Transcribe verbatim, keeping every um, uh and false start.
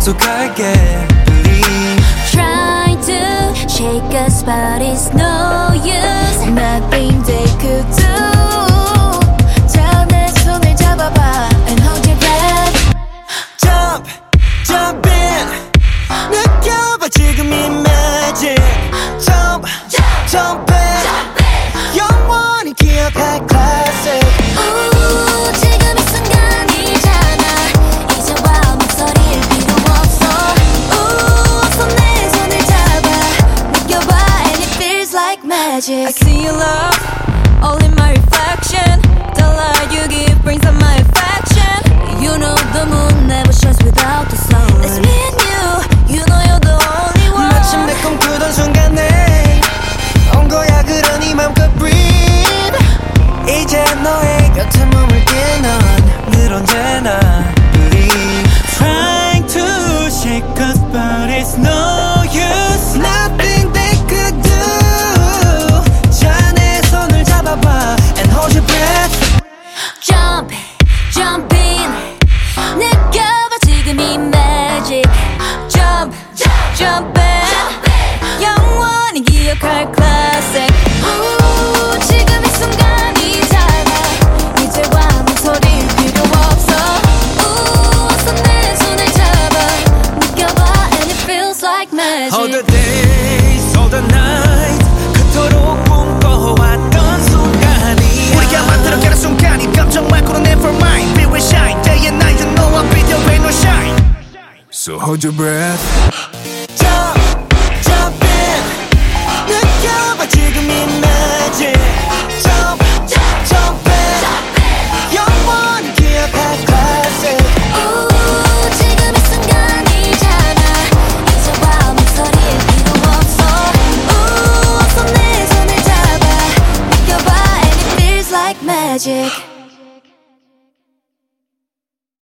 약속할게 believe. Trying to shake us but it's no use. Nothing they could do. 자, 내 손을 잡아봐 and hold your breath. Jump, jump in. 느껴봐 지금 이 magic. Jump, jump in. 영원히 기억할 classic. 우, 지금 이 순간이잖아. 이제와 목소리일 필요 없어. 우, 어서 내 손을 잡아. 느껴봐 and it feels like magic. I see your love all in my reflection. The light you give brings out my affection. You know the moon never shines without the sun. It's me and you, you know you're the only one. 마침 내 꿈꾸던 순간에 온 거야 그러니 맘껏 breathe. 이제 너의 곁에 머물게 넌 늘 언제나 believe. Trying to shake us but it's no use. Nothing they could do. 자, 내 손을 잡아봐 and hold your breath. Jump, jump in. 느껴봐 지금 이 magic. Jump, jump in. 영원히 기억할 classic. 우, 지금 이 순간이잖아. 이제와 목소리일 필요 없어. 우, 어서 내 손을 잡아. 느껴봐 and it feels like magic. All the days, all the nights 그토록 꿈꿔왔던 순간이 우리가 만들어가는 순간이 깜짝 말고는 never mind. Be with shine day and night. You know I'll be the rain or shine. So hold your breath.